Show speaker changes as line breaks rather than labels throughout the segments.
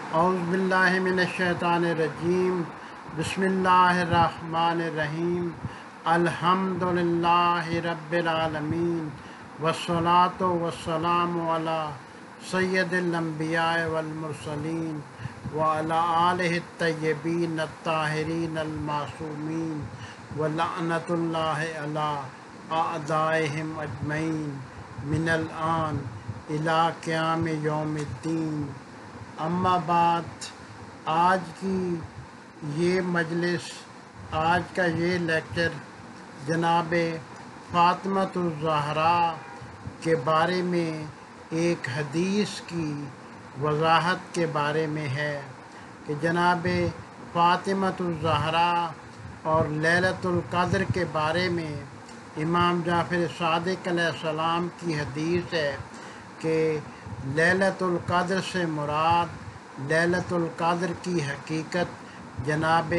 اعوذ باللہ من الشیطان الرجیم بسم اللہ الرحمن الرحیم الحمد للہ رب العالمین والصلاة والسلام علی سید الانبیاء والمرسلین وعلی آلہ الطیبین الطاہرین المعصومین ولعنۃ اللہ علی اعدائہم اجمعین من الآن الی قیام یوم الدین۔ اما بعد، آج کی یہ مجلس، آج کا یہ لیکچر جناب فاطمۃ الزہراء کے بارے میں ایک حدیث کی وضاحت کے بارے میں ہے کہ جناب فاطمۃ الزہراء اور لیلۃ القدر کے بارے میں امام جعفر صادق علیہ السلام کی حدیث ہے کہ لیلۃ القدر سے مراد لیلۃ القدر کی حقیقت جناب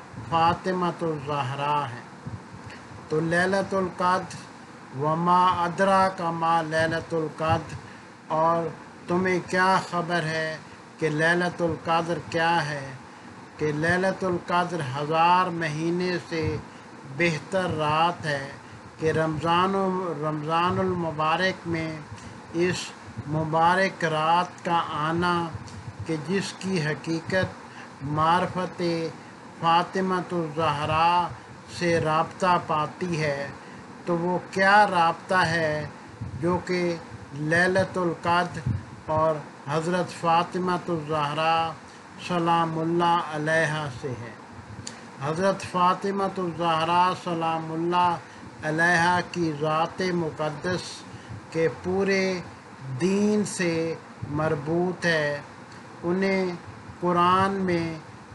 فاطمۃ الزہراء ہے۔ تو لیلۃ القدر وما ادراک ما لیلۃ القدر، اور تمہیں کیا خبر ہے کہ لیلۃ القدر کیا ہے؟ کہ لیلۃ القدر 1000 مہینے سے بہتر رات ہے، کہ رمضان المبارک میں اس مبارک رات کا آنا کہ جس کی حقیقت معرفت فاطمۃ الزہراء سے رابطہ پاتی ہے، تو وہ کیا رابطہ ہے جو کہ لیلۃ القدر اور حضرت فاطمۃ الزہراء سلام اللہ علیہا سے ہے۔ حضرت فاطمۃ الزہراء سلام اللہ علیہا کی ذات مقدس کے پورے دین سے مربوط ہے۔ انہیں قرآن میں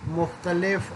مختلف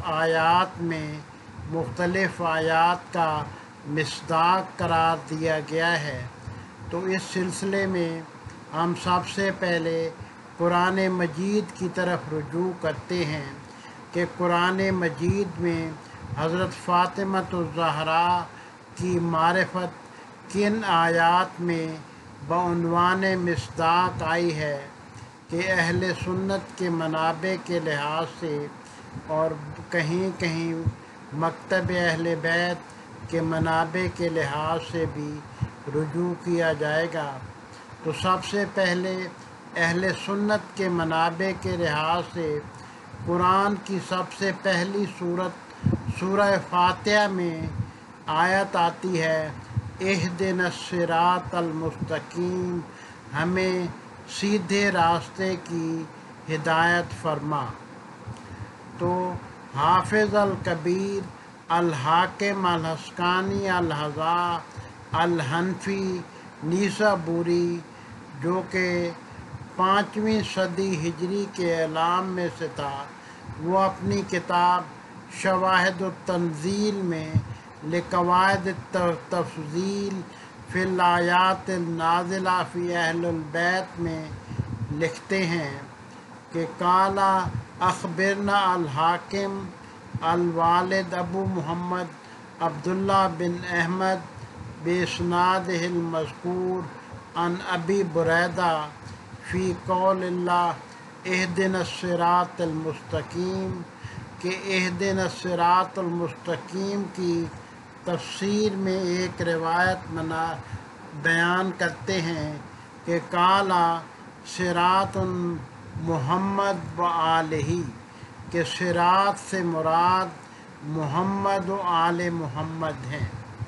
آیات کا مصداق قرار دیا گیا ہے۔ تو اس سلسلے میں ہم سب سے پہلے قرآن مجید کی طرف رجوع کرتے ہیں کہ قرآن مجید میں حضرت فاطمۃ الزہراء کی معرفت کن آیات میں بعنوان مصداق آئی ہے کہ اہل سنت کے منابع کے لحاظ سے، اور کہیں کہیں مکتب اہل بیت کے منابع کے لحاظ سے بھی رجوع کیا جائے گا۔ تو سب سے پہلے اہل سنت کے منابع کے لحاظ سے قرآن کی سب سے پہلی سورہ فاتحہ میں آیت آتی ہے اہدنا الصراط المستقیم، ہمیں سیدھے راستے کی ہدایت فرما۔ تو حافظ الکبیر الحاکم الحسقانی الحضا الحنفی نیسابوری، جو کہ 5ویں صدی ہجری کے اعلام میں سے تھا، وہ اپنی کتاب شواہد التنزیل میں لقواعد التفضیل فی الآیات النازلہ فی اہل البیت میں لکھتے ہیں کہ قال اخبرنا الحاکم الوالد ابو محمد عبداللہ بن احمد باسنادہ المذکور عن ابی بریدہ فی قول اللہ اہدنا الصراط المستقیم، کہ اہدنا الصراط المستقیم کی تفسیر میں ایک روایت بیان کرتے ہیں کہ قال صراط محمد و آلہ، کہ صراط سے مراد محمد و آل محمد ہیں۔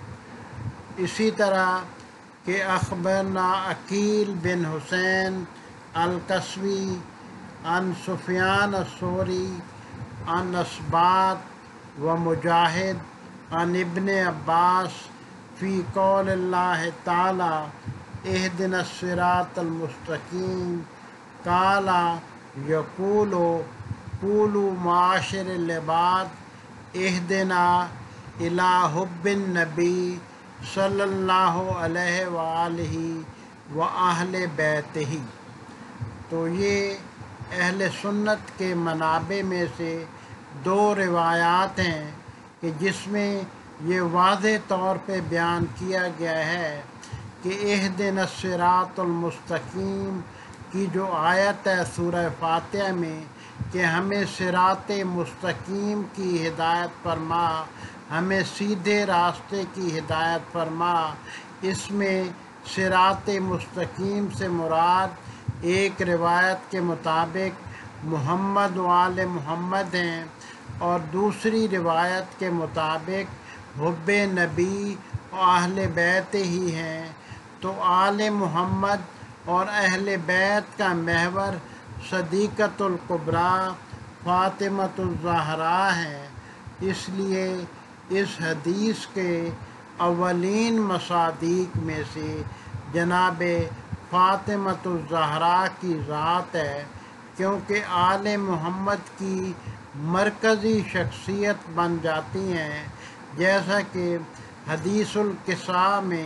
اسی طرح کہ اخبرنا عقیل بن حسین القصوی عن سفیان الثوری عن اسباط و مجاہد عن ابن عباس فی قول اللہ تعالی اہدنا الصراط المستقیم قال یقول قولوا معاشر العباد اہدنا الی حب النبی صلی اللہ علیہ وآلہ وآہل بیتہ۔ تو یہ اہل سنت کے منابع میں سے 2 روایات ہیں کہ جس میں یہ واضح طور پہ بیان کیا گیا ہے کہ اہدنا الصراط المستقیم کی جو آیت ہے سورہ فاتحہ میں، کہ ہمیں صراط مستقیم کی ہدایت فرما، ہمیں سیدھے راستے کی ہدایت فرما۔ اس میں صراط مستقیم سے مراد ایک روایت کے مطابق محمد و آل محمد ہیں، اور دوسری روایت کے مطابق حب نبی و اہل بیت ہی ہیں۔ تو آل محمد اور اہل بیت کا محور صدیقۃ الکبریٰ فاطمۃ الزہراء ہے۔ اس لیے اس حدیث کے اولین مصادیق میں سے جناب فاطمۃ الزہراء کی ذات ہے، کیونکہ آل محمد کی مرکزی شخصیت بن جاتی ہیں، جیسا کہ حدیث القصہ میں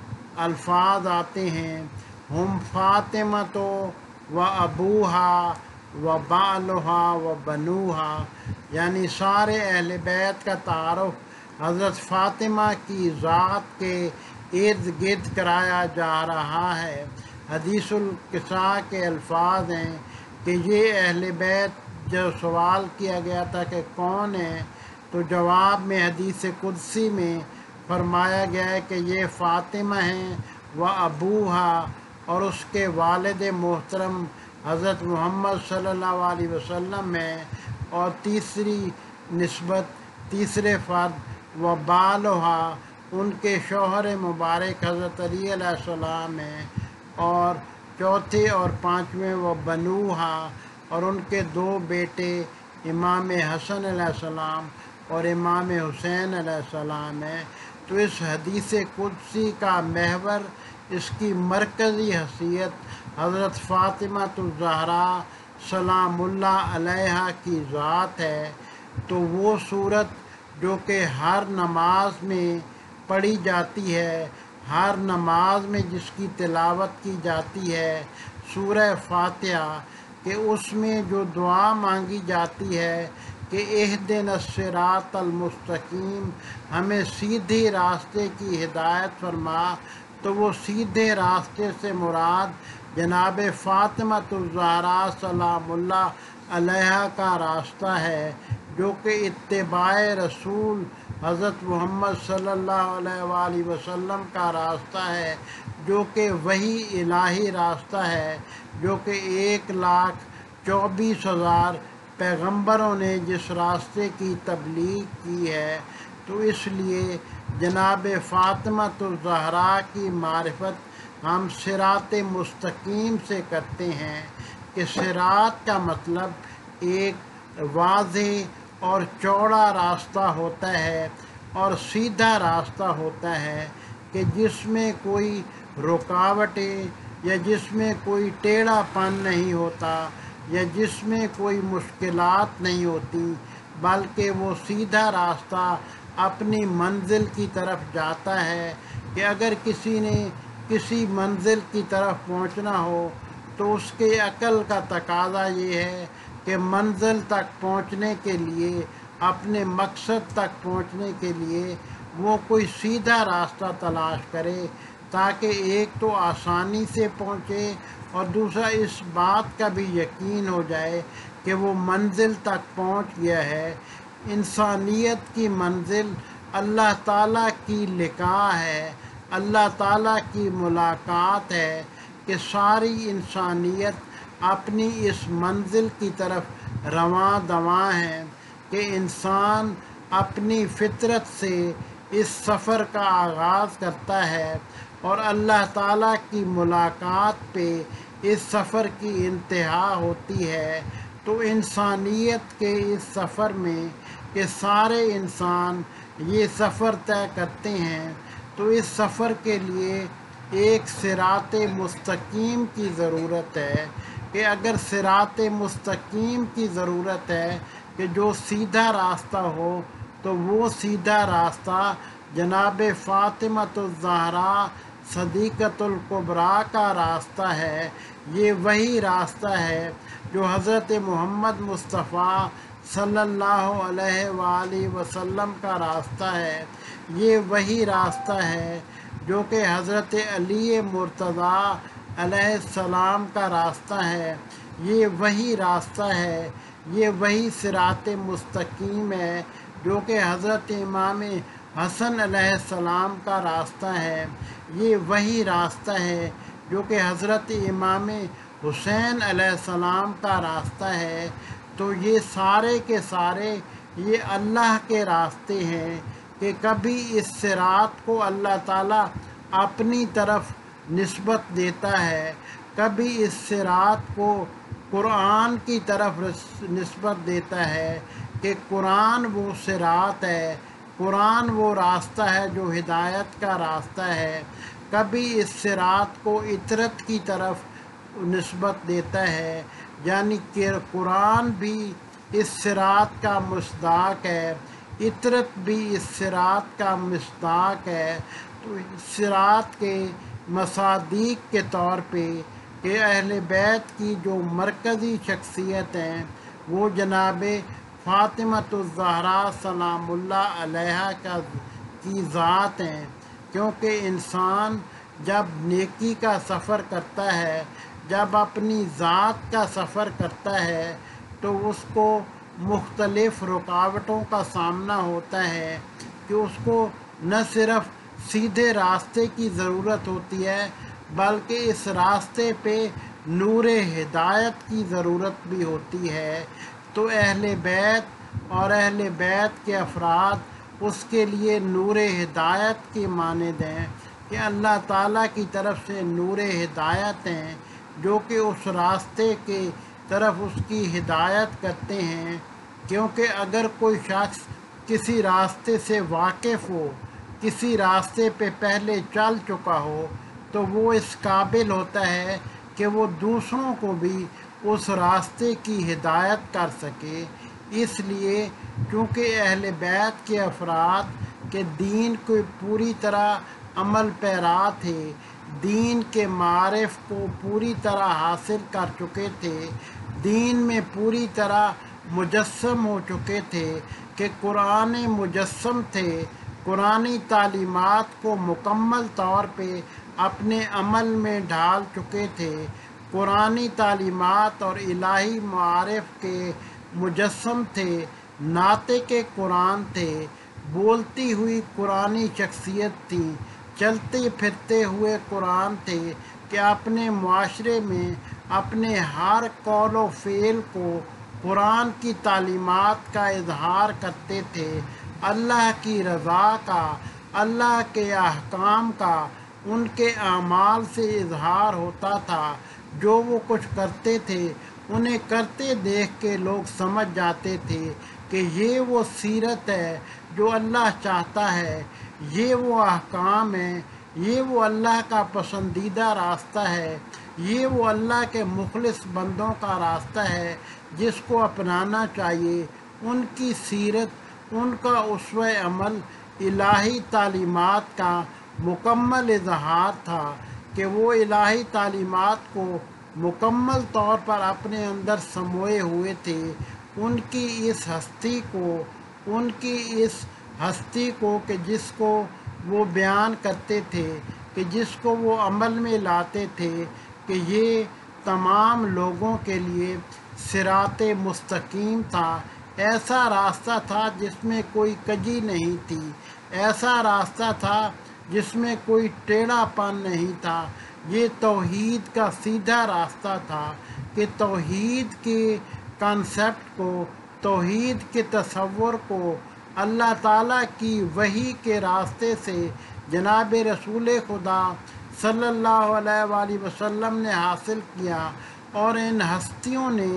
الفاظ آتے ہیں، ہم فاطمۃ و ابوہا و بالہا و بنوہا، یعنی سارے اہل بیت کا تعارف حضرت فاطمہ کی ذات کے ارد گرد کرایا جا رہا ہے۔ حدیث القصہ کے الفاظ ہیں کہ یہ اہل بیت جو سوال کیا گیا تھا کہ کون ہے، تو جواب میں حدیث قدسی میں فرمایا گیا ہے کہ یہ فاطمہ ہیں و ابوہا، اور اس کے والد محترم حضرت محمد صلی اللہ علیہ وسلم ہیں، اور تیسری نسبت، تیسرے فرد و بالہا، ان کے شوہر مبارک حضرت علی علیہ السلام ہیں، اور چوتھے اور پانچویں و بنوہا، اور ان کے دو بیٹے امام حسن علیہ السلام اور امام حسین علیہ السلام ہیں۔ تو اس حدیث قدسی کا محور، اس کی مرکزی حیثیت حضرت فاطمۃ الزہراء سلام اللہ علیہا کی ذات ہے۔ تو وہ صورت جو کہ ہر نماز میں پڑھی جاتی ہے، ہر نماز میں جس کی تلاوت کی جاتی ہے، سورہ فاتحہ، کہ اس میں جو دعا مانگی جاتی ہے کہ اہدنا الصراط المستقیم، ہمیں سیدھے راستے کی ہدایت فرما، تو وہ سیدھے راستے سے مراد جناب فاطمۃ الزہراء سلام اللہ علیہا کا راستہ ہے، جو کہ اتباع رسول حضرت محمد صلی اللہ علیہ وآلہ وسلم کا راستہ ہے، جو کہ وحی الہی راستہ ہے، جو کہ 1,24,000 پیغمبروں نے جس راستے کی تبلیغ کی ہے۔ تو اس لیے جناب فاطمۃ الزہراء کی معرفت ہم صراط مستقیم سے کرتے ہیں، کہ صراط کا مطلب ایک واضح اور چوڑا راستہ ہوتا ہے، اور سیدھا راستہ ہوتا ہے کہ جس میں کوئی رکاوٹیں یا جس میں کوئی ٹیڑھا پن نہیں ہوتا، یا جس میں کوئی مشکلات نہیں ہوتی، بلکہ وہ سیدھا راستہ اپنی منزل کی طرف جاتا ہے۔ کہ اگر کسی نے کسی منزل کی طرف پہنچنا ہو تو اس کے عقل کا تقاضا یہ ہے کہ منزل تک پہنچنے کے لیے، اپنے مقصد تک پہنچنے کے لیے وہ کوئی سیدھا راستہ تلاش کرے، تاکہ ایک تو آسانی سے پہنچے، اور دوسرا اس بات کا بھی یقین ہو جائے کہ وہ منزل تک پہنچ گیا ہے۔ انسانیت کی منزل اللہ تعالیٰ کی لقاء ہے، اللہ تعالیٰ کی ملاقات ہے، کہ ساری انسانیت اپنی اس منزل کی طرف رواں دواں ہے، کہ انسان اپنی فطرت سے اس سفر کا آغاز کرتا ہے، اور اللہ تعالیٰ کی ملاقات پہ اس سفر کی انتہا ہوتی ہے۔ تو انسانیت کے اس سفر میں کہ سارے انسان یہ سفر طے کرتے ہیں، تو اس سفر کے لیے ایک صراط مستقیم کی ضرورت ہے، کہ اگر صراط مستقیم کی ضرورت ہے کہ جو سیدھا راستہ ہو، تو وہ سیدھا راستہ جناب فاطمۃ الزہراء صدیقۃ الکبریٰ کا راستہ ہے۔ یہ وہی راستہ ہے جو حضرت محمد مصطفیٰ صلی اللہ علیہ وآلہ وسلم کا راستہ ہے۔ یہ وہی راستہ ہے جو کہ حضرت علی مرتضیٰ علیہ السلام کا راستہ ہے۔ یہ وہی راستہ ہے، یہ وہی صراط مستقیم ہے جو کہ حضرت امام حسن علیہ السلام کا راستہ ہے، یہ وہی راستہ ہے جو کہ حضرت امام حسین علیہ السلام کا راستہ ہے۔ تو یہ سارے کے سارے یہ اللہ کے راستے ہیں کہ کبھی اس صراط کو اللہ تعالیٰ اپنی طرف نسبت دیتا ہے، کبھی اس صراط کو قرآن کی طرف نسبت دیتا ہے کہ قرآن وہ صراط ہے، قرآن وہ راستہ ہے جو ہدایت کا راستہ ہے، کبھی اس صراط کو اطرت کی طرف نسبت دیتا ہے، یعنی کہ قرآن بھی اس صراط کا مصداق ہے، اطرت بھی اس صراط کا مصداق ہے۔ تو صراط کے مصادیق کے طور پہ کہ اہل بیت کی جو مرکزی شخصیت ہیں وہ جناب فاطمۃ الزہرا سلام اللہ علیہا کی ذات ہیں، کیونکہ انسان جب نیکی کا سفر کرتا ہے، جب اپنی ذات کا سفر کرتا ہے تو اس کو مختلف رکاوٹوں کا سامنا ہوتا ہے کہ اس کو نہ صرف سیدھے راستے کی ضرورت ہوتی ہے بلکہ اس راستے پہ نور ہدایت کی ضرورت بھی ہوتی ہے۔ تو اہل بیت اور اہل بیت کے افراد اس کے لیے نور ہدایت کے مانند ہیں کہ اللہ تعالیٰ کی طرف سے نور ہدایت ہیں جو کہ اس راستے کے طرف اس کی ہدایت کرتے ہیں، کیونکہ اگر کوئی شخص کسی راستے سے واقف ہو، کسی راستے پہ پہلے چل چکا ہو تو وہ اس قابل ہوتا ہے کہ وہ دوسروں کو بھی اس راستے کی ہدایت کر سکے۔ اس لیے چونکہ اہل بیت کے افراد کے دین کو پوری طرح عمل پیرا تھے، دین کے معارف کو پوری طرح حاصل کر چکے تھے، دین میں پوری طرح مجسم ہو چکے تھے کہ قرآن مجسم تھے، قرآنی تعلیمات کو مکمل طور پہ اپنے عمل میں ڈھال چکے تھے، قرآنی تعلیمات اور الہی معارف کے مجسم تھے، ناطق قرآن تھے، بولتی ہوئی قرآنی شخصیت تھی، چلتے پھرتے ہوئے قرآن تھے کہ اپنے معاشرے میں اپنے ہر قول و فعل کو قرآن کی تعلیمات کا اظہار کرتے تھے، اللہ کی رضا کا، اللہ کے احکام کا ان کے اعمال سے اظہار ہوتا تھا۔ جو وہ کچھ کرتے تھے انہیں کرتے دیکھ کے لوگ سمجھ جاتے تھے کہ یہ وہ سیرت ہے جو اللہ چاہتا ہے، یہ وہ احکام ہیں، یہ وہ اللہ کا پسندیدہ راستہ ہے، یہ وہ اللہ کے مخلص بندوں کا راستہ ہے جس کو اپنانا چاہیے۔ ان کی سیرت، ان کا اسوہ عمل الہی تعلیمات کا مکمل اظہار تھا کہ وہ الہی تعلیمات کو مکمل طور پر اپنے اندر سموئے ہوئے تھے۔ ان کی اس ہستی کو، ان کی اس ہستی کو کہ جس کو وہ بیان کرتے تھے، کہ جس کو وہ عمل میں لاتے تھے کہ یہ تمام لوگوں کے لیے صراط مستقیم تھا، ایسا راستہ تھا جس میں کوئی کجی نہیں تھی، ایسا راستہ تھا جس میں کوئی ٹیڑھا پن نہیں تھا، یہ توحید کا سیدھا راستہ تھا کہ توحید کے کانسیپٹ کو، توحید کے تصور کو اللہ تعالیٰ کی وحی کے راستے سے جناب رسول خدا صلی اللہ علیہ وآلہ وسلم نے حاصل کیا، اور ان ہستیوں نے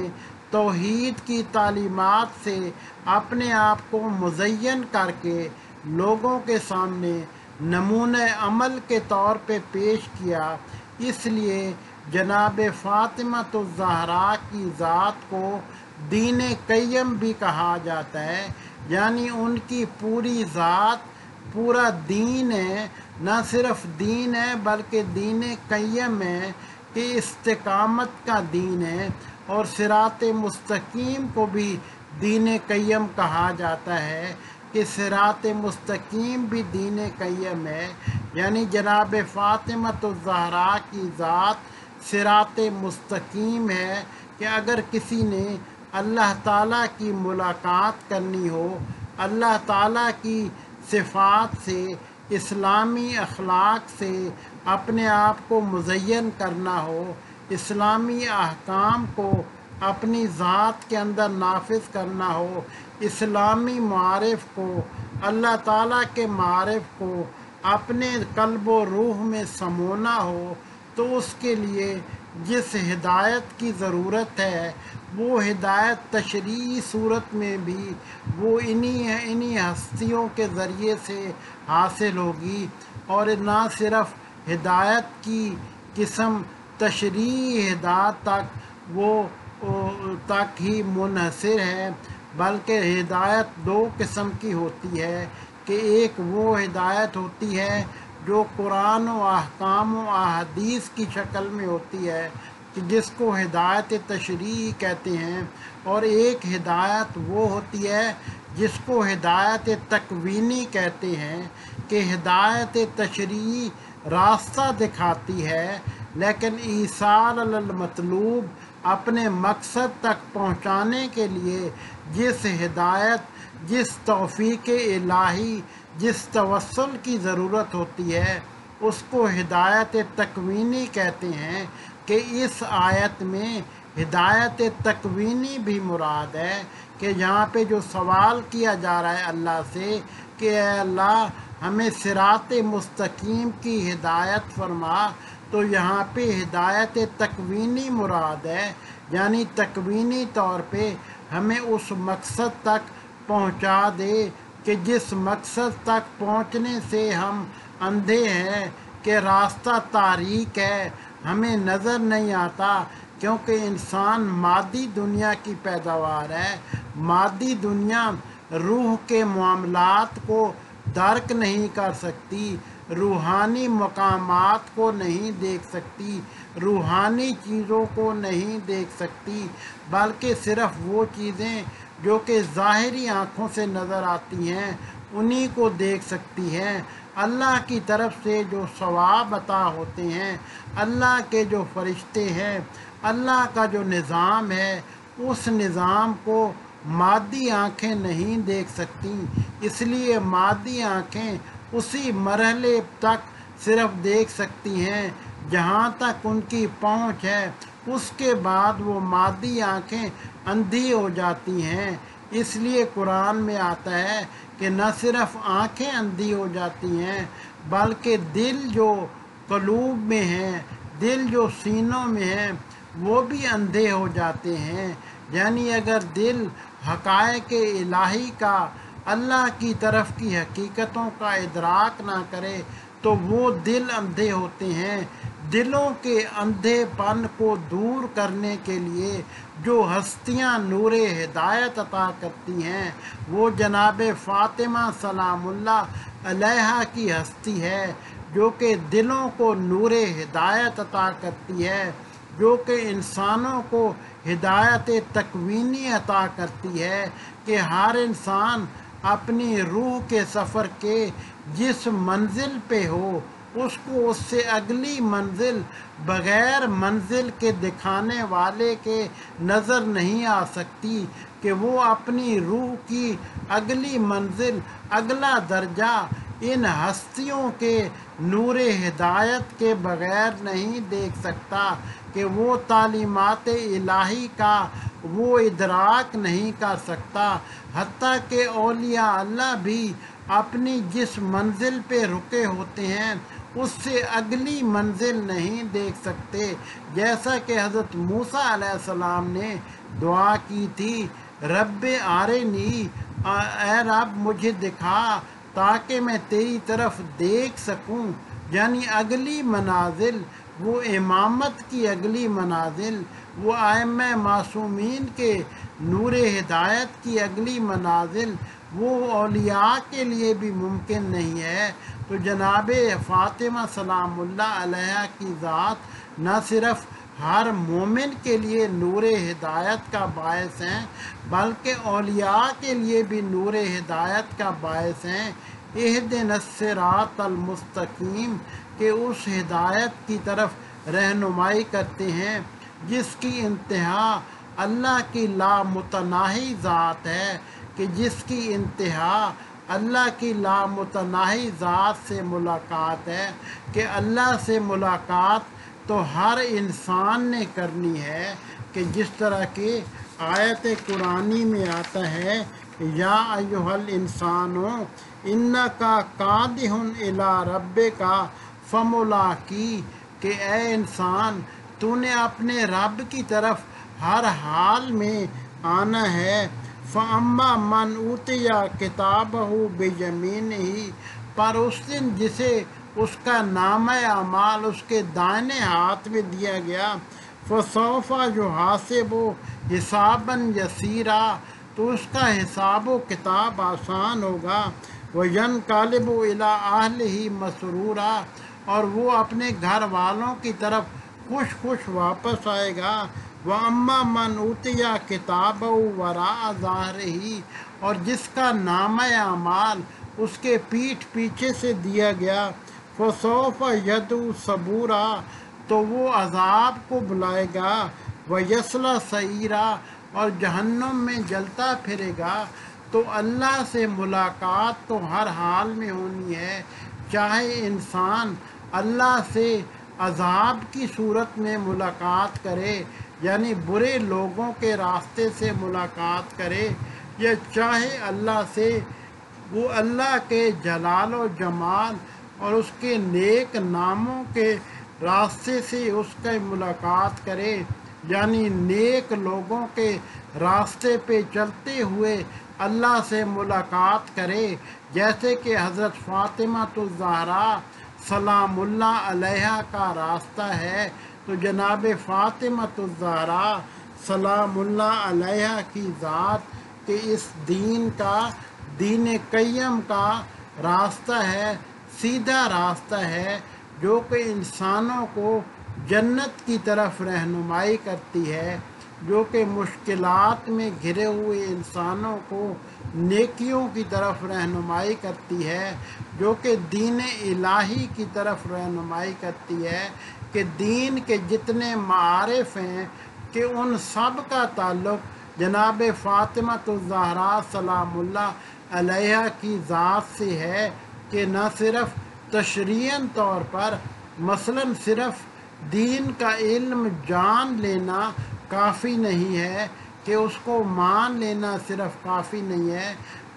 توحید کی تعلیمات سے اپنے آپ کو مزین کر کے لوگوں کے سامنے نمونہ عمل کے طور پہ پیش کیا۔ اس لیے جناب فاطمۃ الزہرا کی ذات کو دین قیم بھی کہا جاتا ہے، یعنی ان کی پوری ذات پورا دین ہے، نہ صرف دین ہے بلکہ دین قیم ہے کہ استقامت کا دین ہے، اور صراط مستقیم کو بھی دین قیم کہا جاتا ہے کہ صراط مستقیم بھی دین قیم ہے، یعنی جناب فاطمۃ الزہرا کی ذات صراط مستقیم ہے کہ اگر کسی نے اللہ تعالیٰ کی ملاقات کرنی ہو، اللہ تعالیٰ کی صفات سے، اسلامی اخلاق سے اپنے آپ کو مزین کرنا ہو، اسلامی احکام کو اپنی ذات کے اندر نافذ کرنا ہو، اسلامی معارف کو، اللہ تعالیٰ کے معارف کو اپنے قلب و روح میں سمونا ہو، تو اس کے لیے جس ہدایت کی ضرورت ہے وہ ہدایت تشریعی صورت میں بھی وہ انہی ہستیوں کے ذریعے سے حاصل ہوگی، اور نہ صرف ہدایت کی قسم تشریعی ہدایت تک ہی منحصر ہے، بلکہ ہدایت دو قسم کی ہوتی ہے کہ ایک وہ ہدایت ہوتی ہے جو قرآن و احکام و احادیث کی شکل میں ہوتی ہے کہ جس کو ہدایت تشریعی کہتے ہیں، اور ایک ہدایت وہ ہوتی ہے جس کو ہدایت تکوینی کہتے ہیں کہ ہدایت تشریعی راستہ دکھاتی ہے، لیکن ایصال علی المطلوب اپنے مقصد تک پہنچانے کے لیے جس ہدایت، جس توفیق الہی، جس توسل کی ضرورت ہوتی ہے اس کو ہدایت تکوینی کہتے ہیں، کہ اس آیت میں ہدایت تکوینی بھی مراد ہے کہ یہاں پہ جو سوال کیا جا رہا ہے اللہ سے کہ اے اللہ ہمیں صراط مستقیم کی ہدایت فرما، تو یہاں پہ ہدایت تکوینی مراد ہے، یعنی تکوینی طور پہ ہمیں اس مقصد تک پہنچا دے کہ جس مقصد تک پہنچنے سے ہم اندھے ہیں، کہ راستہ تاریک ہے، ہمیں نظر نہیں آتا، کیونکہ انسان مادی دنیا کی پیداوار ہے، مادی دنیا روح کے معاملات کو درک نہیں کر سکتی، روحانی مقامات کو نہیں دیکھ سکتی، روحانی چیزوں کو نہیں دیکھ سکتی، بلکہ صرف وہ چیزیں جو کہ ظاہری آنکھوں سے نظر آتی ہیں انہی کو دیکھ سکتی ہیں۔ اللہ کی طرف سے جو ثواب عطا ہوتے ہیں، اللہ کے جو فرشتے ہیں، اللہ کا جو نظام ہے، اس نظام کو مادی آنکھیں نہیں دیکھ سکتی، اس لیے مادی آنکھیں اسی مرحلے تک صرف دیکھ سکتی ہیں جہاں تک ان کی پہنچ ہے، اس کے بعد وہ مادی آنکھیں اندھی ہو جاتی ہیں۔ اس لیے قرآن میں آتا ہے کہ نہ صرف آنکھیں اندھی ہو جاتی ہیں بلکہ دل جو قلوب میں ہیں، دل جو سینوں میں ہیں وہ بھی اندھے ہو جاتے ہیں، یعنی اگر دل حقائق الہی کا، اللہ کی طرف کی حقیقتوں کا ادراک نہ کرے تو وہ دل اندھے ہوتے ہیں۔ دلوں کے اندھے پن کو دور کرنے کے لیے جو ہستیاں نور ہدایت عطا کرتی ہیں وہ جناب فاطمہ سلام اللہ علیہا کی ہستی ہے، جو کہ دلوں کو نور ہدایت عطا کرتی ہے، جو کہ انسانوں کو ہدایت تکوینی عطا کرتی ہے کہ ہر انسان اپنی روح کے سفر کے جس منزل پہ ہو اس کو اس سے اگلی منزل بغیر منزل کے دکھانے والے کے نظر نہیں آ سکتی، کہ وہ اپنی روح کی اگلی منزل، اگلا درجہ ان ہستیوں کے نور ہدایت کے بغیر نہیں دیکھ سکتا، کہ وہ تعلیمات الہی کا وہ ادراک نہیں کر سکتا، حتیٰ کہ اولیاء اللہ بھی اپنی جس منزل پہ رکے ہوتے ہیں اس سے اگلی منزل نہیں دیکھ سکتے، جیسا کہ حضرت موسیٰ علیہ السلام نے دعا کی تھی، رب آرنی، اے رب مجھے دکھا تاکہ میں تیری طرف دیکھ سکوں، یعنی اگلی منازل، وہ امامت کی اگلی منازل، وہ ائمہ معصومین کے نور ہدایت کی اگلی منازل وہ اولیاء کے لیے بھی ممکن نہیں ہے۔ تو جناب فاطمہ سلام اللہ علیہ کی ذات نہ صرف ہر مومن کے لیے نور ہدایت کا باعث ہیں بلکہ اولیاء کے لیے بھی نور ہدایت کا باعث ہیں۔ اہدنا الصراط المستقیم، کہ اس ہدایت کی طرف رہنمائی کرتے ہیں جس کی انتہا اللہ کی لامتناہی ذات ہے، کہ جس کی انتہا اللہ کی لامتناہی ذات سے ملاقات ہے، کہ اللہ سے ملاقات تو ہر انسان نے کرنی ہے، کہ جس طرح کہ آیت قرآنی میں آتا ہے یا ایھا الانسان انکا کادح الی ربک فملاقی، کہ اے انسان تو نے اپنے رب کی طرف ہر حال میں آنا ہے۔ فَأَمَّا مَنْ أُوتِیَ کِتَابَهُ بِیَمِینِهِ، پر اس دن جسے اس کا نامہ اعمال اس کے دائیں ہاتھ میں دیا گیا، فَسَوْفَ يُحَاسَبُ حِسَابًا یسیرا، تو اس کا حساب و کتاب آسان ہوگا، وَيَنْقَلِبُ إِلَىٰ أَهْلِهِ مَسْرُورًا، اور وہ اپنے گھر والوں کی طرف خوش خوش واپس آئے گا۔ وَأَمَّا مَنْ أُوتِیَ کِتَابَهُ وَرَاءَ ظَهْرِهِ، اور جس کا نامہ اعمال اس کے پیٹھ پیچھے سے دیا گیا، فَسَوْفَ يَدْعُو ثُبُورًا، تو وہ عذاب کو بلائے گا، وَيَصْلَىٰ سَعِیرًا، اور جہنم میں جلتا پھرے گا۔ تو اللہ سے ملاقات تو ہر حال میں ہونی ہے، چاہے انسان اللہ سے عذاب کی صورت میں ملاقات کرے، یعنی برے لوگوں کے راستے سے ملاقات کرے، یا چاہے اللہ سے وہ اللہ کے جلال و جمال اور اس کے نیک ناموں کے راستے سے اس کی ملاقات کرے، یعنی نیک لوگوں کے راستے پہ چلتے ہوئے اللہ سے ملاقات کرے، جیسے کہ حضرت فاطمہ الزہرا سلام اللہ علیہا کا راستہ ہے، تو جناب فاطمہ الزہرا سلام اللہ علیہا کی ذات کہ اس دین کا، دین قیم کا راستہ ہے، سیدھا راستہ ہے، جو کہ انسانوں کو جنت کی طرف رہنمائی کرتی ہے، جو کہ مشکلات میں گھرے ہوئے انسانوں کو نیکیوں کی طرف رہنمائی کرتی ہے، جو کہ دین الہی کی طرف رہنمائی کرتی ہے، کہ دین کے جتنے معارف ہیں کہ ان سب کا تعلق جناب فاطمہ الزہرا سلام اللہ علیہا کی ذات سے ہے، کہ نہ صرف تشریعاً طور پر مثلاً صرف دین کا علم جان لینا کافی نہیں ہے، کہ اس کو مان لینا صرف کافی نہیں ہے،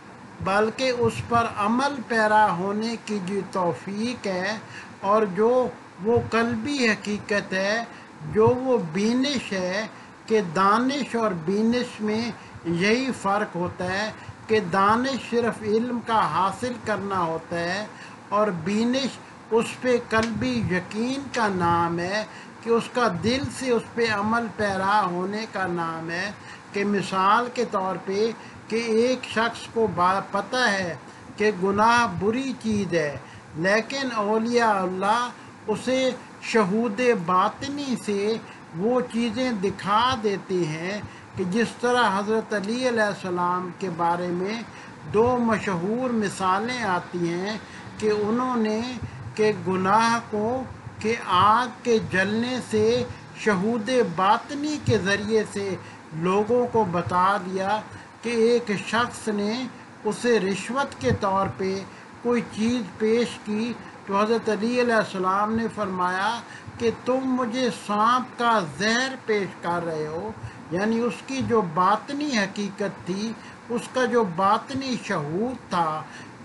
بلکہ اس پر عمل پیرا ہونے کی جو توفیق ہے، اور جو وہ قلبی حقیقت ہے، جو وہ بینش ہے، کہ دانش اور بینش میں یہی فرق ہوتا ہے، کہ دانش صرف علم کا حاصل کرنا ہوتا ہے، اور بینش اس پہ قلبی یقین کا نام ہے، کہ اس کا دل سے اس پہ عمل پیرا ہونے کا نام ہے۔ کہ مثال کے طور پہ کہ ایک شخص کو پتہ ہے کہ گناہ بری چیز ہے، لیکن اولیاء اللہ اسے شہود باطنی سے وہ چیزیں دکھا دیتے ہیں، کہ جس طرح حضرت علی علیہ السلام کے بارے میں دو مشہور مثالیں آتی ہیں، کہ انہوں نے کہ گناہ کو کہ آگ کے جلنے سے شہود باطنی کے ذریعے سے لوگوں کو بتا دیا، کہ ایک شخص نے اسے رشوت کے طور پہ کوئی چیز پیش کی، تو حضرت علی علیہ السلام نے فرمایا کہ تم مجھے سانپ کا زہر پیش کر رہے ہو، یعنی اس کی جو باطنی حقیقت تھی، اس کا جو باطنی شہود تھا،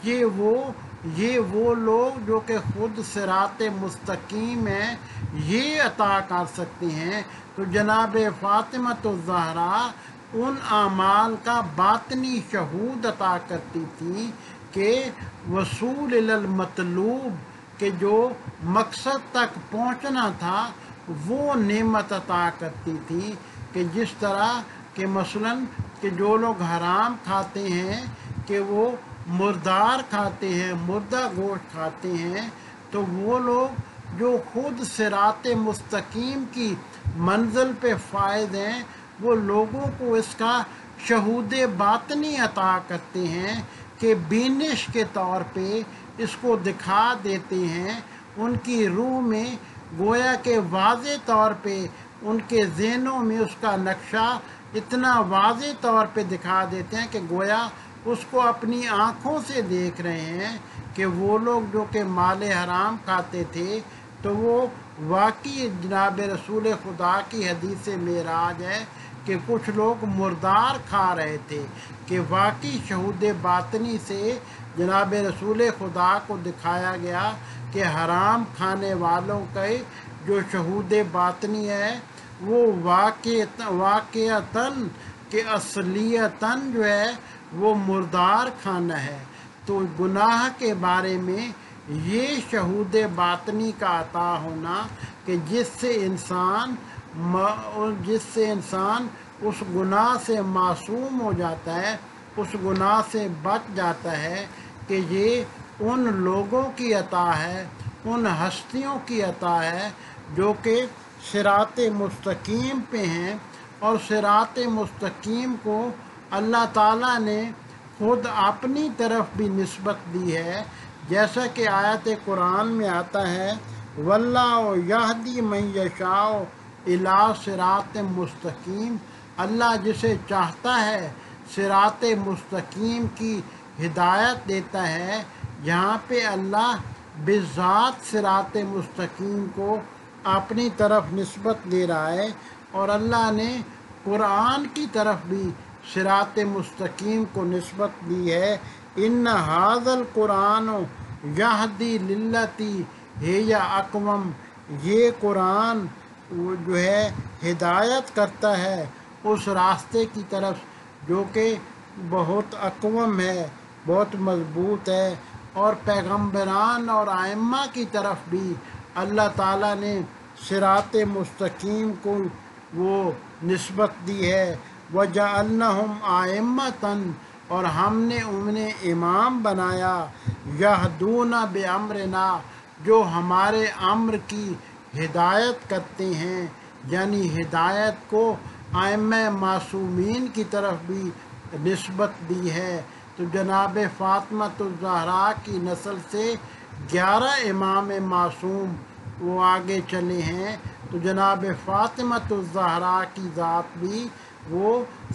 یہ وہ لوگ جو کہ خود صراط مستقیم ہیں یہ عطا کر سکتے ہیں۔ تو جناب فاطمہ الزہرا ان اعمال کا باطنی شہود عطا کرتی تھی، کہ وصول الی المطلوب، کہ جو مقصد تک پہنچنا تھا وہ نعمت عطا کرتی تھی، کہ جس طرح کہ مثلاً کہ جو لوگ حرام کھاتے ہیں کہ وہ مردار کھاتے ہیں، مردہ گوشت کھاتے ہیں، تو وہ لوگ جو خود صراط مستقیم کی منزل پہ فائز ہیں، وہ لوگوں کو اس کا شہود باطنی عطا کرتے ہیں، کہ بینش کے طور پہ اس کو دکھا دیتے ہیں، ان کی روح میں گویا کہ واضح طور پہ ان کے ذہنوں میں اس کا نقشہ اتنا واضح طور پہ دکھا دیتے ہیں کہ گویا اس کو اپنی آنکھوں سے دیکھ رہے ہیں کہ وہ لوگ جو کہ مال حرام کھاتے تھے تو وہ واقعی جناب رسول خدا کی حدیث معراج ہے کہ کچھ لوگ مردار کھا رہے تھے، کہ واقعی شہود باطنی سے جناب رسول خدا کو دکھایا گیا کہ حرام کھانے والوں کے جو شہود باطنی ہے وہ واقعتاً کہ اصلیتاً جو ہے وہ مردار کھانا ہے۔ تو گناہ کے بارے میں یہ شہود باطنی کا عطا ہونا کہ جس سے انسان اس گناہ سے معصوم ہو جاتا ہے، اس گناہ سے بچ جاتا ہے، کہ یہ ان لوگوں کی عطا ہے، ان ہستیوں کی عطا ہے جو کہ صراط مستقیم پہ ہیں، اور صراط مستقیم کو اللہ تعالیٰ نے خود اپنی طرف بھی نسبت دی ہے، جیسا کہ آیت قرآن میں آتا ہے واللہ یہدی من یشاء الی صراط مستقیم، اللہ جسے چاہتا ہے صراط مستقیم کی ہدایت دیتا ہے۔ یہاں پہ اللہ بذات صراط مستقیم کو اپنی طرف نسبت دے رہا ہے، اور اللہ نے قرآن کی طرف بھی صراط مستقیم کو نسبت دی ہے۔ ان ھذا القرآن یہدی للتی ہی اقوم، یہ قرآن جو ہے ہدایت کرتا ہے اس راستے کی طرف جو کہ بہت اقوم ہے، بہت مضبوط ہے، اور پیغمبران اور ائمہ کی طرف بھی اللہ تعالیٰ نے صراط مستقیم کو وہ نسبت دی ہے۔ وَجَعَلْنَهُمْ أَئِمَّةً، اور ہم نے انہیں امام بنایا، يَهْدُونَ بِأَمْرِنَا، جو ہمارے امر کی ہدایت کرتے ہیں، یعنی ہدایت کو ائمہ معصومین کی طرف بھی نسبت دی ہے۔ تو جناب فاطمۃ الزہرا کی نسل سے 11 امام معصوم وہ آگے چلے ہیں، تو جناب فاطمۃ الزہرا کی ذات بھی وہ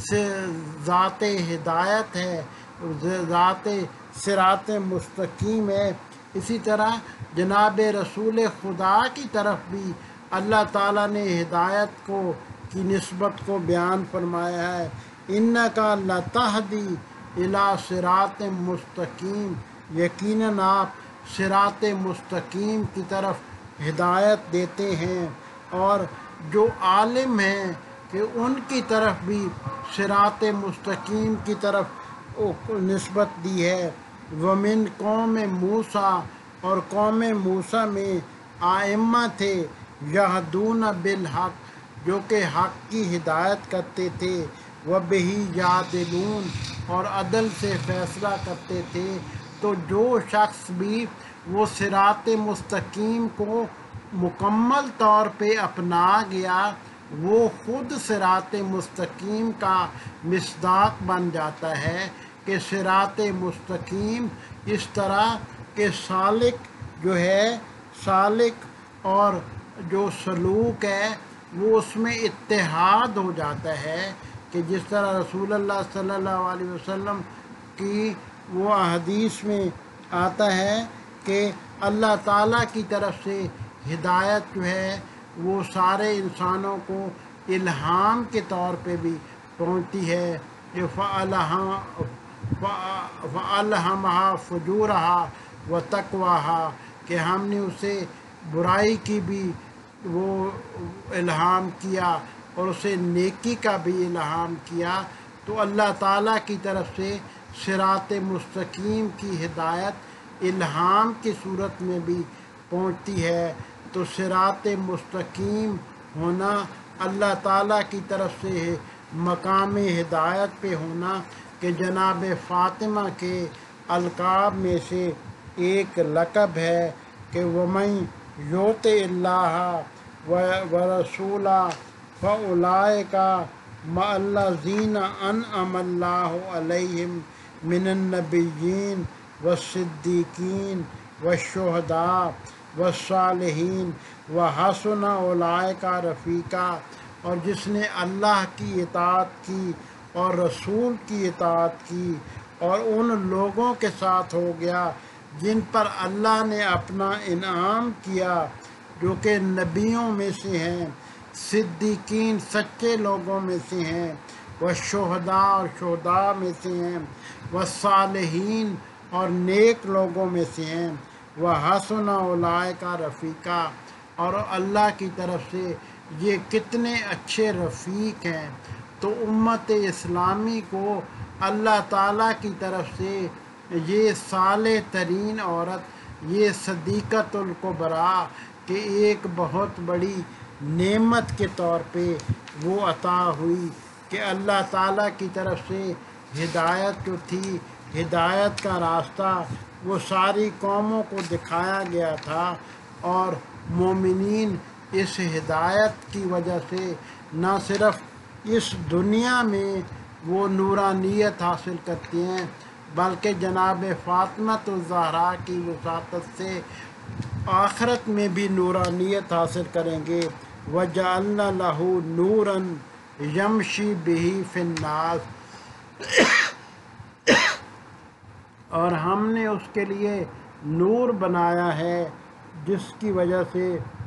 ذات ہدایت ہے، ذات صراط مستقیم ہے۔ اسی طرح جناب رسول خدا کی طرف بھی اللہ تعالیٰ نے ہدایت کی نسبت کو بیان فرمایا ہے، اِنَّکَ لَتَہْدِی اِلیٰ صِرَاطٍ مستقیم، یقیناً آپ صراط مستقیم کی طرف ہدایت دیتے ہیں، اور جو عالم ہیں کہ ان کی طرف بھی صراط مستقیم کی طرف نسبت دی ہے۔ وَمِن قوم موسیٰ، اور قوم موسیٰ میں ائمہ تھے، یہدون بالحق، جو کہ حق کی ہدایت کرتے تھے، وَبِهِ یعدلون، اور عدل سے فیصلہ کرتے تھے۔ تو جو شخص بھی وہ صراط مستقیم کو مکمل طور پہ اپنا گیا وہ خود صراط مستقیم کا مصداق بن جاتا ہے، کہ صراط مستقیم اس طرح کہ سالک جو ہے، سالک اور جو سلوک ہے وہ اس میں اتحاد ہو جاتا ہے، کہ جس طرح رسول اللہ صلی اللہ علیہ وسلم کی وہ حدیث میں آتا ہے کہ اللہ تعالیٰ کی طرف سے ہدایت جو ہے وہ سارے انسانوں کو الہام کے طور پہ بھی پہنچتی ہے، کہ فَأَلْهَمَهَا فُجُورَهَا وَتَقْوَاهَا، کہ ہم نے اسے برائی کی بھی وہ الہام کیا اور اسے نیکی کا بھی الہام کیا۔ تو اللہ تعالیٰ کی طرف سے صراط مستقیم کی ہدایت الہام کی صورت میں بھی پہنچتی ہے۔ تو صراط مستقیم ہونا اللہ تعالیٰ کی طرف سے مقام ہدایت پہ ہونا، کہ جناب فاطمہ کے القاب میں سے ایک لقب ہے کہ وَمَن یُطِعِ اللَّهَ وَرَسُولَهُ فَأُولَٰئِکَ مَعَ الَّذِینَ أَنْعَمَ اللَّهُ عَلَیْہِم مِّنَ النَّبِیِّینَ وَالصِّدِّیقِینَ وَالشُّہَدَاءِ والصالحین وحسن اولئک رفیقا، اور جس نے اللہ کی اطاعت کی اور رسول کی اطاعت کی اور ان لوگوں کے ساتھ ہو گیا جن پر اللہ نے اپنا انعام کیا، جو کہ نبیوں میں سے ہیں، صدیقین سچے لوگوں میں سے ہیں، والشہداء اور شہداء میں سے ہیں، والصالحین اور نیک لوگوں میں سے ہیں، وحسن اولئک رفیقا، اور اللہ کی طرف سے یہ کتنے اچھے رفیق ہیں۔ تو امت اسلامی کو اللہ تعالیٰ کی طرف سے یہ صالح ترین عورت، یہ صدیقۃ الکبریٰ، کہ ایک بہت بڑی نعمت کے طور پہ وہ عطا ہوئی کہ اللہ تعالیٰ کی طرف سے ہدایت جو تھی، ہدایت کا راستہ وہ ساری قوموں کو دکھایا گیا تھا، اور مومنین اس ہدایت کی وجہ سے نہ صرف اس دنیا میں وہ نورانیت حاصل کرتے ہیں، بلکہ جناب فاطمۃ الزہراء کی وساطت سے آخرت میں بھی نورانیت حاصل کریں گے۔ وَجَعَلْنَا لَهُ نُورًا يَمْشِي بِهِ فِي النَّاسِ، اور ہم نے اس کے لیے نور بنایا ہے جس کی وجہ سے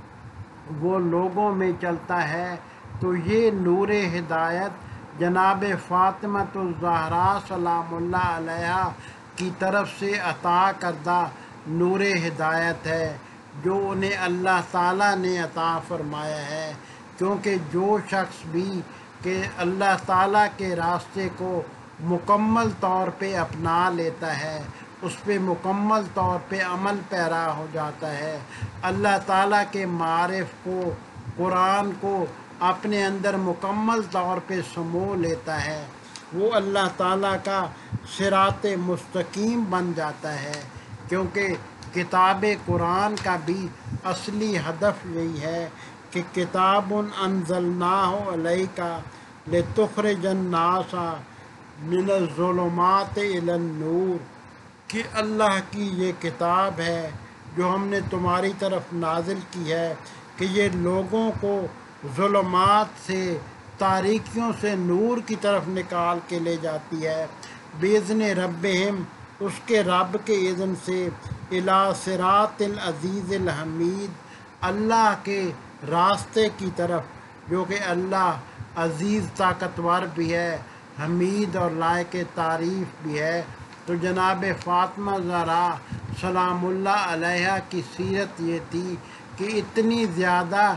وہ لوگوں میں چلتا ہے۔ تو یہ نور ہدایت جناب فاطمۃ الزہراء سلام اللہ علیہا کی طرف سے عطا کردہ نور ہدایت ہے، جو انہیں اللہ تعالیٰ نے عطا فرمایا ہے، کیونکہ جو شخص بھی کہ اللہ تعالیٰ کے راستے کو مکمل طور پہ اپنا لیتا ہے، اس پہ مکمل طور پہ عمل پیرا ہو جاتا ہے، اللہ تعالیٰ کے معارف کو، قرآن کو اپنے اندر مکمل طور پہ سمو لیتا ہے، وہ اللہ تعالیٰ کا صراط مستقیم بن جاتا ہے۔ کیونکہ کتاب قرآن کا بھی اصلی ہدف یہی ہے کہ کتاب انزلناہ علیک لتخرج الناس من الظلمات الی النور، کہ اللہ کی یہ کتاب ہے جو ہم نے تمہاری طرف نازل کی ہے کہ یہ لوگوں کو ظلمات سے، تاریکیوں سے نور کی طرف نکال کے لے جاتی ہے، بِإِذْنِ رَبِّهِمْ، اس کے رب کے اذن سے، اِلیٰ صراط العزیز الحمید، اللہ کے راستے کی طرف جو کہ اللہ عزیز طاقتور بھی ہے، حمید اور لائق تعریف بھی ہے۔ تو جناب فاطمہ زہرا سلام اللہ علیہا کی سیرت یہ تھی کہ اتنی زیادہ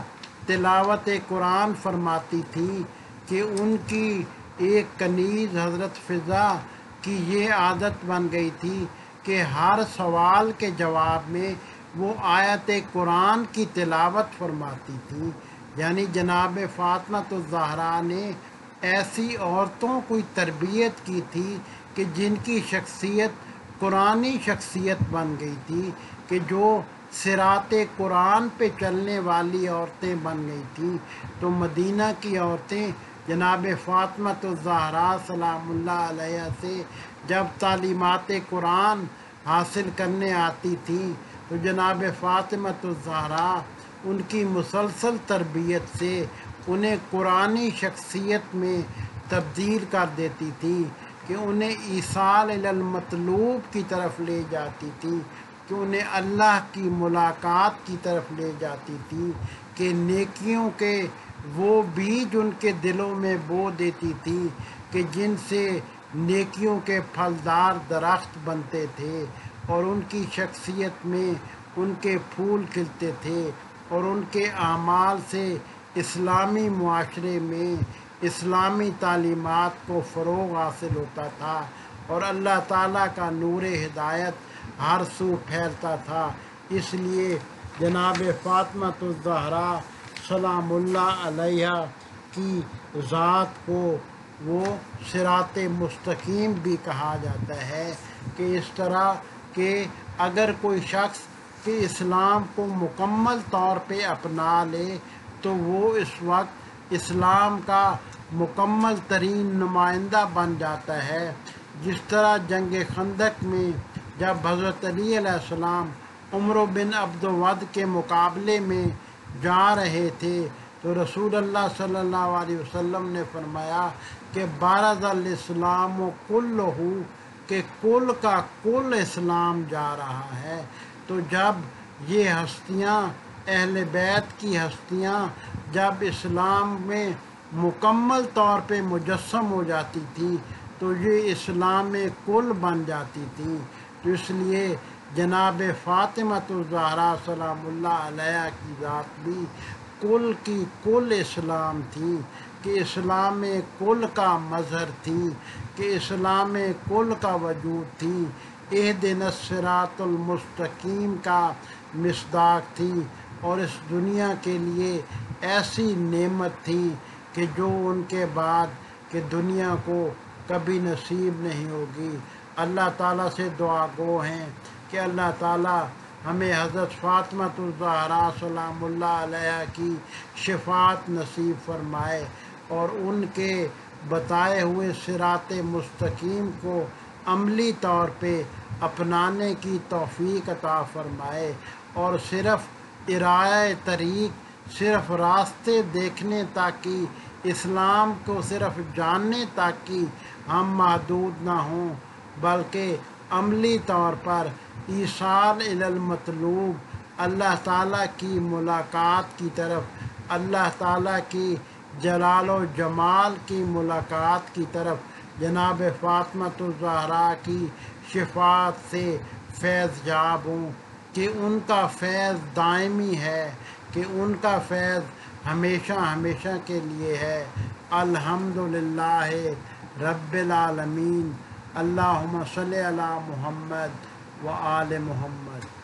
تلاوت قرآن فرماتی تھی کہ ان کی ایک کنیز حضرت فضا کی یہ عادت بن گئی تھی کہ ہر سوال کے جواب میں وہ آیت قرآن کی تلاوت فرماتی تھی۔ یعنی جناب فاطمۃ الزہراء نے ایسی عورتوں کو تربیت کی تھی کہ جن کی شخصیت قرآنی شخصیت بن گئی تھی، کہ جو صراط قرآن پہ چلنے والی عورتیں بن گئی تھیں۔ تو مدینہ کی عورتیں جناب فاطمۃ الزہراء سلام اللہ علیہ سے جب تعلیمات قرآن حاصل کرنے آتی تھیں تو جناب فاطمۃ الزہراء ان کی مسلسل تربیت سے انہیں قرآنی شخصیت میں تبدیل کر دیتی تھی، کہ انہیں ایصال الی المطلوب کی طرف لے جاتی تھی، کہ انہیں اللہ کی ملاقات کی طرف لے جاتی تھی، کہ نیکیوں کے وہ بیج ان کے دلوں میں بو دیتی تھی کہ جن سے نیکیوں کے پھلدار درخت بنتے تھے، اور ان کی شخصیت میں ان کے پھول کھلتے تھے، اور ان کے اعمال سے اسلامی معاشرے میں اسلامی تعلیمات کو فروغ حاصل ہوتا تھا، اور اللہ تعالیٰ کا نور ہدایت ہر سو پھیلتا تھا۔ اس لیے جناب فاطمۃ الزہراء سلام اللہ علیہ کی ذات کو وہ صراط مستقیم بھی کہا جاتا ہے، کہ اس طرح کہ اگر کوئی شخص کہ اسلام کو مکمل طور پہ اپنا لے تو وہ اس وقت اسلام کا مکمل ترین نمائندہ بن جاتا ہے۔ جس طرح جنگ خندق میں جب حضرت علی علیہ السلام عمر بن عبد کے مقابلے میں جا رہے تھے تو رسول اللہ صلی اللہ علیہ وسلم نے فرمایا کہ بارز الاسلام کلہ، کہ کل کا کل اسلام جا رہا ہے۔ تو جب یہ ہستیاں، اہل بیت کی ہستیاں جب اسلام میں مکمل طور پہ مجسم ہو جاتی تھیں تو یہ اسلام کل بن جاتی تھیں۔ تو اس لیے جناب فاطمۃ الزہرا سلام اللہ علیہ کی ذات بھی کل کی کل اسلام تھی، کہ اسلام کل کا مظہر تھی، کہ اسلام کل کا وجود تھی، اہدنا الصراط المستقیم کا مصداق تھی، اور اس دنیا کے لیے ایسی نعمت تھی کہ جو ان کے بعد کہ دنیا کو کبھی نصیب نہیں ہوگی۔ اللہ تعالیٰ سے دعا گو ہیں کہ اللہ تعالیٰ ہمیں حضرت فاطمۃ الزہرا سلام اللہ علیہ کی شفاعت نصیب فرمائے، اور ان کے بتائے ہوئے صراط مستقیم کو عملی طور پہ اپنانے کی توفیق عطا فرمائے، اور صرف ارائہ طریق، صرف راستے دیکھنے تک کی، اسلام کو صرف جاننے تک کی ہم محدود نہ ہوں، بلکہ عملی طور پر ایصال الی المطلوب، اللہ تعالیٰ کی ملاقات کی طرف، اللہ تعالیٰ کی جلال و جمال کی ملاقات کی طرف جناب فاطمۃ الزہرا کی شفاعت سے فیض یاب ہوں، کہ ان کا فیض دائمی ہے، کہ ان کا فیض ہمیشہ ہمیشہ کے لیے ہے۔ الحمدللہ رب العالمین، اللہم صلی علی محمد و آل محمد۔